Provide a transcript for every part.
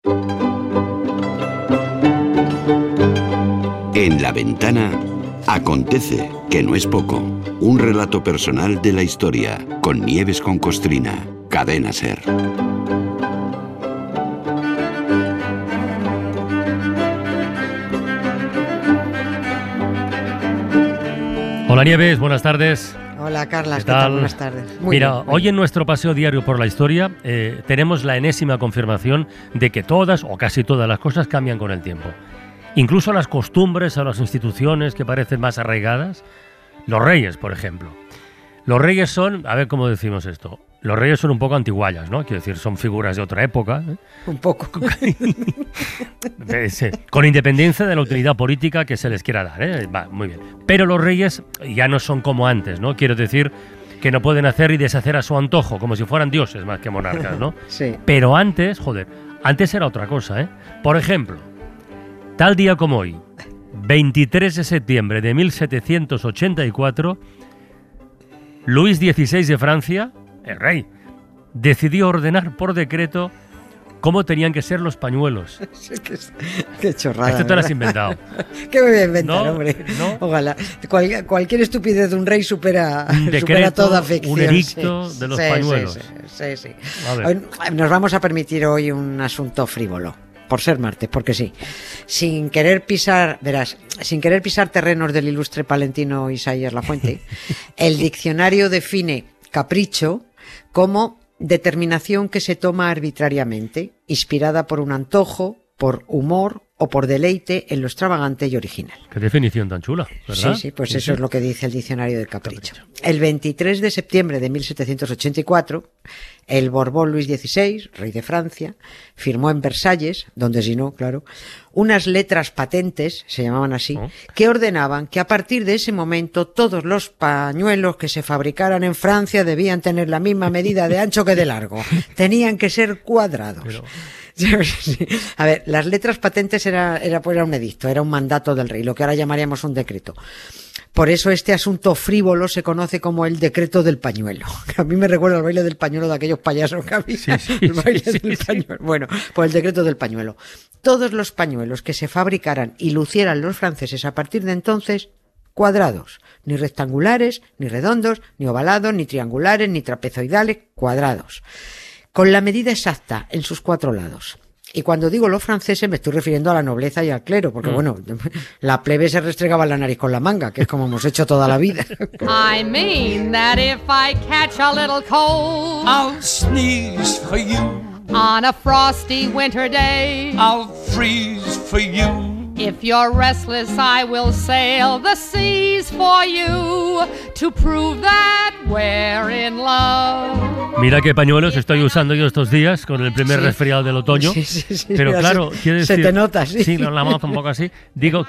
En La Ventana acontece, que no es poco, un relato personal de la historia con Nieves con Costrina, Cadena SER. Hola Nieves, buenas tardes. Hola Carlas, ¿qué tal? Buenas tardes. Mira, bien. Hoy en nuestro paseo diario por la historia tenemos la enésima confirmación de que todas o casi todas las cosas cambian con el tiempo. Incluso las costumbres o las instituciones que parecen más arraigadas. Los reyes, por ejemplo. Los reyes son, a ver cómo decimos esto, los reyes son un poco antiguallas, ¿no? Quiero decir, son figuras de otra época. Un poco. Con independencia de la utilidad política que se les quiera dar, Va, muy bien. Pero los reyes ya no son como antes, ¿no? Quiero decir que no pueden hacer y deshacer a su antojo, como si fueran dioses más que monarcas, ¿no? Sí. Pero antes, antes era otra cosa, ¿eh? Por ejemplo, tal día como hoy, 23 de septiembre de 1784, Luis XVI de Francia, el rey, decidió ordenar por decreto cómo tenían que ser los pañuelos. Qué chorrada. Esto te lo has inventado. ¿Qué me voy a inventar, ¿No? hombre? ¿No? Ojalá. Cualquier estupidez de un rey supera decreto, toda ficción. un edicto de los pañuelos. Sí. A ver. Nos vamos a permitir hoy un asunto frívolo. Por ser martes, porque sí. Sin querer pisar terrenos del ilustre palentino Isaías Lafuente, el diccionario define capricho como determinación que se toma arbitrariamente, inspirada por un antojo, por humor o por deleite en lo extravagante y original. Qué definición tan chula, ¿verdad? Sí, pues eso es lo que dice el diccionario del capricho. El 23 de septiembre de 1784, el Borbón Luis XVI, rey de Francia, firmó en Versalles, donde si no, claro, unas letras patentes, se llamaban así, que ordenaban que a partir de ese momento todos los pañuelos que se fabricaran en Francia debían tener la misma medida de ancho que de largo. Tenían que ser cuadrados. Pero... A ver, las letras patentes era un edicto, era un mandato del rey, lo que ahora llamaríamos un decreto. Por eso este asunto frívolo se conoce como el decreto del pañuelo. A mí me recuerda el baile del pañuelo de aquellos payasos que había. El baile del pañuelo. Bueno, pues el decreto del pañuelo. Todos los pañuelos que se fabricaran y lucieran los franceses a partir de entonces, cuadrados. Ni rectangulares, ni redondos, ni ovalados, ni triangulares, ni trapezoidales, cuadrados. Con la medida exacta en sus 4 lados. Y cuando digo los franceses me estoy refiriendo a la nobleza y al clero, porque bueno, la plebe se restregaba la nariz con la manga, que es como hemos hecho toda la vida. I mean that if I catch a little cold, I'll sneeze for you. On a frosty winter day, I'll freeze for you. If you're restless, I will sail the seas for you to prove that we're in love. Mira qué pañuelos estoy usando yo estos días con el primer resfriado del otoño. Sí, pero claro, quiero decir... Se te nota, sí. Sí, la mano un poco así. Digo,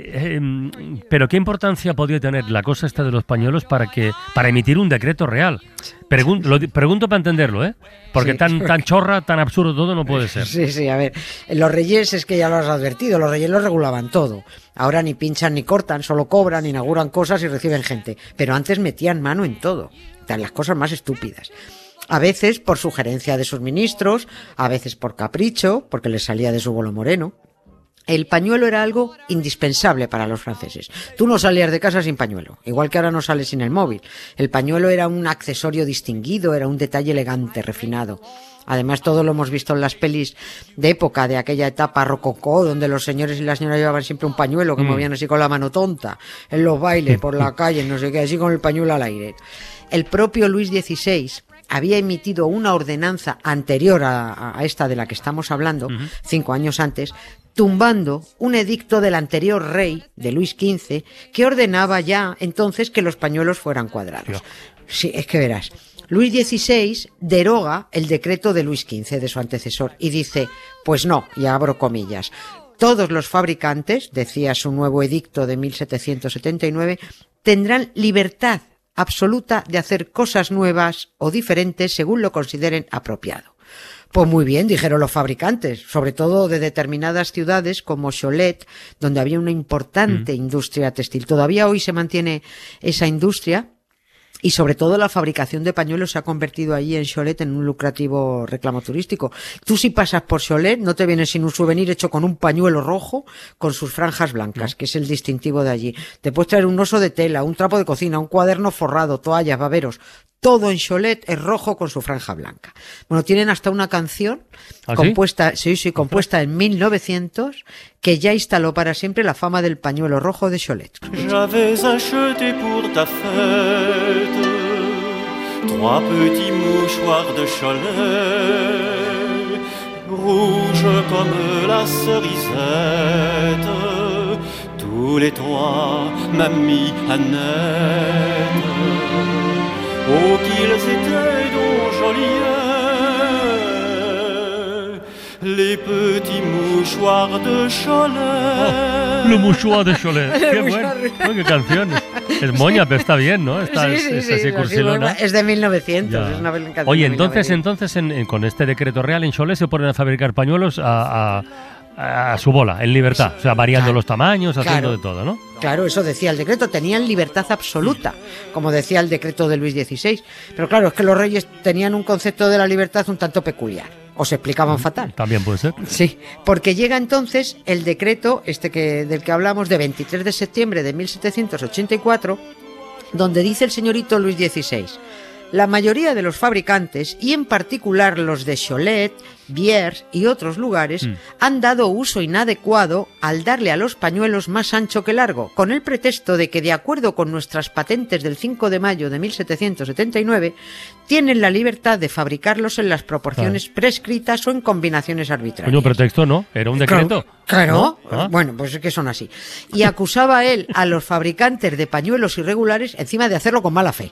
pero ¿qué importancia podría tener la cosa esta de los pañuelos para emitir un decreto real? Pregunto para entenderlo, ¿eh? Porque sí. tan chorra, tan absurdo todo no puede ser. Sí, a ver. Los reyes es que ya lo has advertido, los reyes lo regulaban todo. Ahora ni pinchan ni cortan, solo cobran, inauguran cosas y reciben gente. Pero antes metían mano en todo, en las cosas más estúpidas. A veces por sugerencia de sus ministros, a veces por capricho, porque les salía de su bolo moreno. El pañuelo era algo indispensable para los franceses. Tú no salías de casa sin pañuelo, igual que ahora no sales sin el móvil. El pañuelo era un accesorio distinguido, era un detalle elegante, refinado. Además, todo lo hemos visto en las pelis de época, de aquella etapa rococó, donde los señores y las señoras llevaban siempre un pañuelo que movían así con la mano tonta, en los bailes, por la calle, no sé qué, así con el pañuelo al aire. El propio Luis XVI había emitido una ordenanza anterior a esta de la que estamos hablando, 5 años antes, tumbando un edicto del anterior rey, de Luis XV, que ordenaba ya entonces que los pañuelos fueran cuadrados. Sí, es que verás. Luis XVI deroga el decreto de Luis XV, de su antecesor, y dice, pues no, y abro comillas, todos los fabricantes, decía su nuevo edicto de 1779, tendrán libertad absoluta de hacer cosas nuevas o diferentes según lo consideren apropiado. Pues muy bien, dijeron los fabricantes, sobre todo de determinadas ciudades como Cholet, donde había una importante industria textil. Todavía hoy se mantiene esa industria Y sobre todo la fabricación de pañuelos se ha convertido allí en Cholet en un lucrativo reclamo turístico. Tú si pasas por Cholet no te vienes sin un souvenir hecho con un pañuelo rojo con sus franjas blancas, que es el distintivo de allí. Te puedes traer un oso de tela, un trapo de cocina, un cuaderno forrado, toallas, baberos. Todo en Cholet es rojo con su franja blanca. Bueno, tienen hasta una canción compuesta en 1900 que ya instaló para siempre la fama del pañuelo rojo de Cholet. J'avais acheté pour ta fête 3 petits mouchoirs de Cholet, rouges comme la cerisette, tous les 3, mamie Annette. Oh, qu'ils étaient donc jolies, les petits mouchoirs de Cholet. Le mouchoir de Cholet. Qué bueno. Qué canciones. Es moña, pero está bien, ¿no? Está, Sí, es así cursilona. Es de 1900. Ya. Es una canción Oye, de entonces 1900. con este decreto real en Cholet se ponen a fabricar pañuelos a su bola, en libertad. O sea, variando los tamaños, haciendo de todo, ¿no? Claro, eso decía el decreto, tenían libertad absoluta, como decía el decreto de Luis XVI. Pero claro, es que los reyes tenían un concepto de la libertad un tanto peculiar, o se explicaban fatal. También puede ser. Sí, porque llega entonces el decreto, del que hablamos, de 23 de septiembre de 1784, donde dice el señorito Luis XVI: la mayoría de los fabricantes, y en particular los de Cholet, Biers y otros lugares, han dado uso inadecuado al darle a los pañuelos más ancho que largo, con el pretexto de que, de acuerdo con nuestras patentes del 5 de mayo de 1779, tienen la libertad de fabricarlos en las proporciones prescritas o en combinaciones arbitrarias. Coño, pretexto no, era un decreto. Claro. ¿No? Bueno, pues es que son así. Y acusaba él a los fabricantes de pañuelos irregulares encima de hacerlo con mala fe.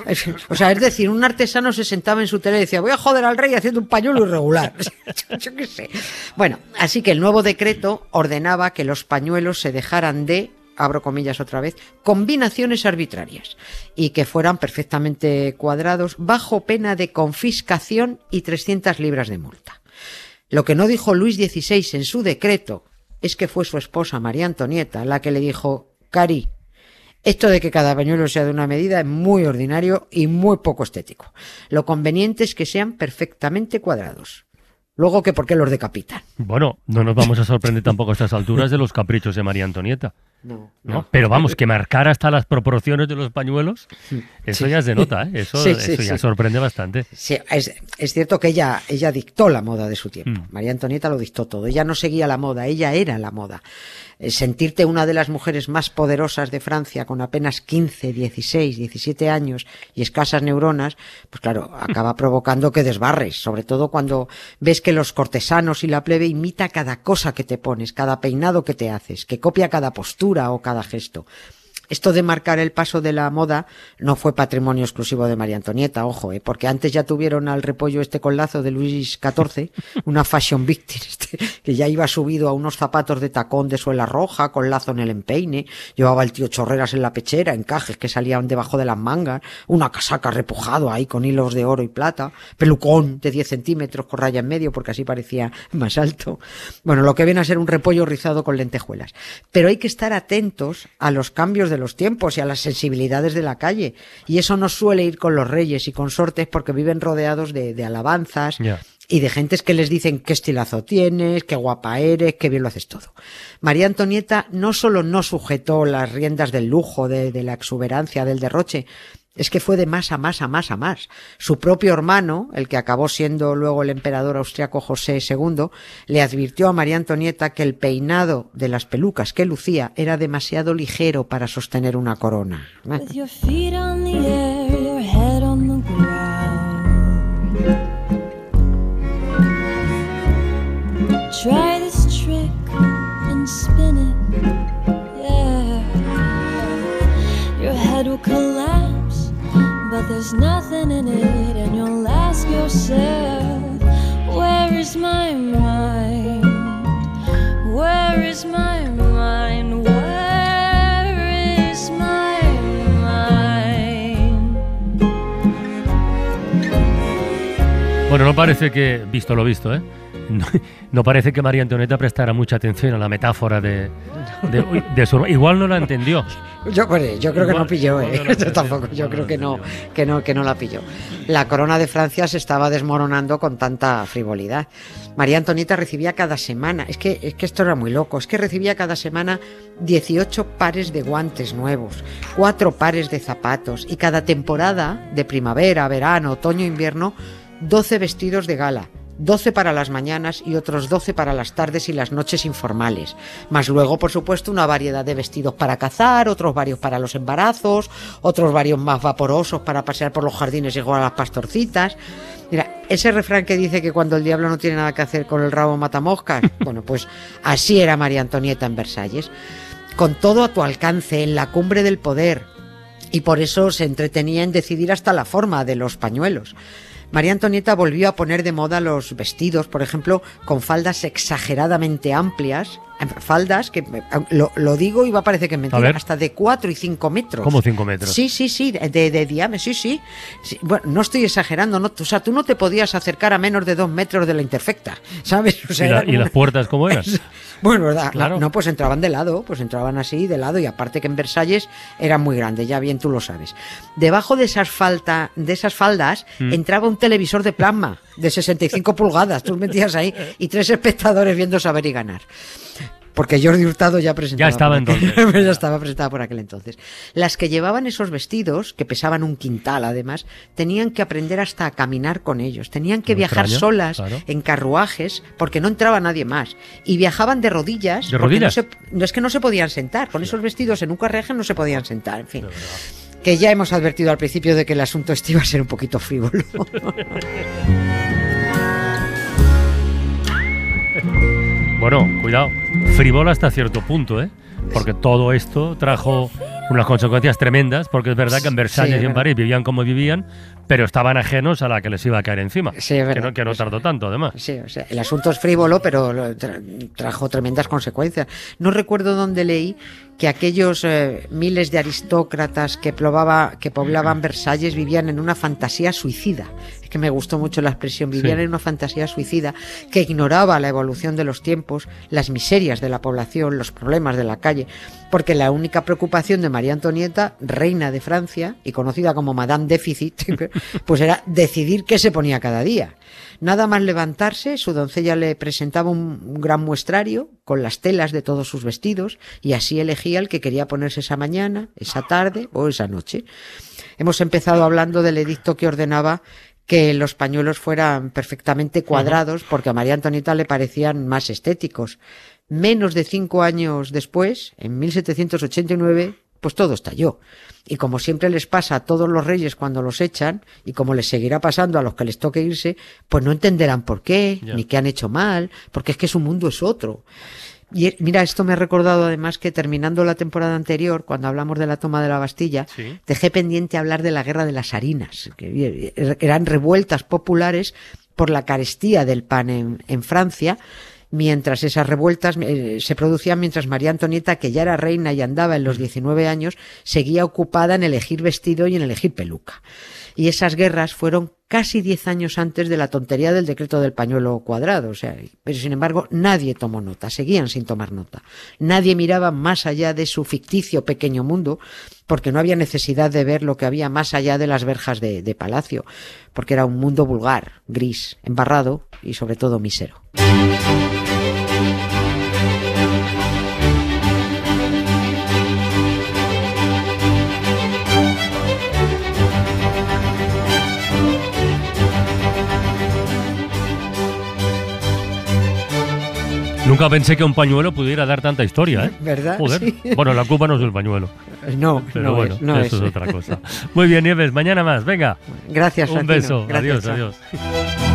O sea, es decir, un artesano se sentaba en su tele y decía: voy a joder al rey haciendo un pañuelo irregular. Yo qué sé. Bueno, así que el nuevo decreto ordenaba que los pañuelos se dejaran de, abro comillas otra vez, combinaciones arbitrarias y que fueran perfectamente cuadrados bajo pena de confiscación y 300 libras de multa. Lo que no dijo Luis XVI en su decreto es que fue su esposa María Antonieta la que le dijo: Cari, esto de que cada pañuelo sea de una medida es muy ordinario y muy poco estético. Lo conveniente es que sean perfectamente cuadrados. Luego, que por qué los decapitan. Bueno, no nos vamos a sorprender tampoco a estas alturas de los caprichos de María Antonieta. No. Pero vamos, que marcar hasta las proporciones de los pañuelos, eso ya es de nota, ¿eh? Eso ya sorprende bastante. Sí, es cierto que ella dictó la moda de su tiempo. María Antonieta lo dictó todo. Ella no seguía la moda, ella era la moda. Sentirte una de las mujeres más poderosas de Francia con apenas 15, 16, 17 años y escasas neuronas, pues claro, acaba provocando que desbarres, sobre todo cuando ves que los cortesanos y la plebe imita cada cosa que te pones, cada peinado que te haces, que copia cada postura o cada gesto. Esto de marcar el paso de la moda no fue patrimonio exclusivo de María Antonieta, ojo, porque antes ya tuvieron al repollo con lazo de Luis XIV, una fashion victim, que ya iba subido a unos zapatos de tacón de suela roja, con lazo en el empeine, llevaba el tío chorreras en la pechera, encajes que salían debajo de las mangas, una casaca repujado ahí con hilos de oro y plata, pelucón de 10 centímetros con raya en medio porque así parecía más alto. Bueno, lo que viene a ser un repollo rizado con lentejuelas. Pero hay que estar atentos a los cambios de los tiempos y a las sensibilidades de la calle, y eso no suele ir con los reyes y consortes porque viven rodeados de alabanzas y de gentes que les dicen qué estilazo tienes, qué guapa eres, qué bien lo haces todo. María Antonieta no solo no sujetó las riendas del lujo, de la exuberancia, del derroche, es que fue de más a más a más a más. Su propio hermano, el que acabó siendo luego el emperador austriaco José II, le advirtió a María Antonieta que el peinado de las pelucas que lucía era demasiado ligero para sostener una corona. With your feet on the air, your head on the ground. Try this trick and spin it, yeah. Your head will collapse, but there's nothing in it, and you'll ask yourself, where is my mind? Where is my mind? Where is my mind? Bueno, no parece que, visto lo visto, No parece que María Antonieta prestara mucha atención a la metáfora de su... Igual no la entendió. Yo creo que no pilló, Igual Yo tampoco, yo creo que no la pilló. La corona de Francia se estaba desmoronando con tanta frivolidad. María Antonieta recibía cada semana, es que esto era muy loco, es que recibía cada semana 18 pares de guantes nuevos, 4 pares de zapatos y cada temporada de primavera, verano, otoño, invierno, 12 vestidos de gala. 12 para las mañanas y otros 12 para las tardes y las noches informales. Más luego, por supuesto, una variedad de vestidos para cazar, otros varios para los embarazos, otros varios más vaporosos para pasear por los jardines y jugar a las pastorcitas. Mira, ese refrán que dice que cuando el diablo no tiene nada que hacer con el rabo mata moscas, bueno, pues así era María Antonieta en Versalles. Con todo a tu alcance, en la cumbre del poder. Y por eso se entretenía en decidir hasta la forma de los pañuelos. María Antonieta volvió a poner de moda los vestidos, por ejemplo, con faldas exageradamente amplias, faldas que, lo digo y va a parecer que es mentira, hasta de 4 y 5 metros. ¿Cómo 5 metros? Sí, de diámetro, sí. Bueno, no estoy exagerando, no, o sea, tú no te podías acercar a menos de 2 metros de la interfecta, ¿sabes? O sea, ¿Y las puertas cómo eran? Bueno, ¿verdad? Claro. No, pues entraban de lado, pues entraban así de lado y aparte que en Versalles eran muy grandes, ya bien tú lo sabes. Debajo de esas faldas entraba un televisor de plasma de 65 pulgadas, tú metías ahí y 3 espectadores viendo Saber y Ganar. Porque Jordi Hurtado ya presentaba. Ya estaba entonces. Ya estaba presentada por aquel entonces. Las que llevaban esos vestidos, que pesaban 1 quintal además, tenían que aprender hasta a caminar con ellos. Tenían que viajar solas, claro, en carruajes, porque no entraba nadie más. Y viajaban de rodillas. ¿De rodillas? No es que no se podían sentar. Con esos vestidos en un carruaje no se podían sentar, en fin. Que ya hemos advertido al principio de que el asunto este iba a ser un poquito frívolo. Bueno, cuidado, frívolo hasta cierto punto, porque todo esto trajo unas consecuencias tremendas, porque es verdad que en Versalles y en París vivían como vivían, pero estaban ajenos a la que les iba a caer encima, sí, es verdad, que no tardó tanto, además. Sí, o sea, el asunto es frívolo, pero trajo tremendas consecuencias. No recuerdo dónde leí que aquellos miles de aristócratas que poblaban Versalles vivían en una fantasía suicida. Es que me gustó mucho la expresión, vivían en una fantasía suicida que ignoraba la evolución de los tiempos, las miserias de la población, los problemas de la calle, porque la única preocupación de María Antonieta, reina de Francia y conocida como Madame Déficit, pues era decidir qué se ponía cada día. Nada más levantarse, su doncella le presentaba un gran muestrario con las telas de todos sus vestidos y así elegía el que quería ponerse esa mañana, esa tarde o esa noche. Hemos empezado hablando del edicto que ordenaba que los pañuelos fueran perfectamente cuadrados porque a María Antonieta le parecían más estéticos. Menos de 5 años después, en 1789, pues todo estalló. Y como siempre les pasa a todos los reyes cuando los echan, y como les seguirá pasando a los que les toque irse, pues no entenderán por qué, ni qué han hecho mal, porque es que su mundo es otro. Y mira, esto me ha recordado además que terminando la temporada anterior, cuando hablamos de la toma de la Bastilla, dejé pendiente hablar de la guerra de las harinas, que eran revueltas populares por la carestía del pan en Francia, mientras esas revueltas se producían mientras María Antonieta, que ya era reina y andaba en los 19 años, seguía ocupada en elegir vestido y en elegir peluca. Y esas guerras fueron casi 10 años antes de la tontería del decreto del pañuelo cuadrado, o sea, pero sin embargo nadie tomó nota, seguían sin tomar nota. Nadie miraba más allá de su ficticio pequeño mundo, porque no había necesidad de ver lo que había más allá de las verjas de palacio, porque era un mundo vulgar, gris, embarrado y sobre todo mísero. Nunca pensé que un pañuelo pudiera dar tanta historia, ¿eh? ¿Verdad? Joder. Sí. Bueno, la culpa no es el pañuelo. No, pero no bueno, es, no eso es otra cosa. Muy bien, Nieves, mañana más, venga. Gracias, Un Fantino. beso, Gracias, adiós, chao. adiós.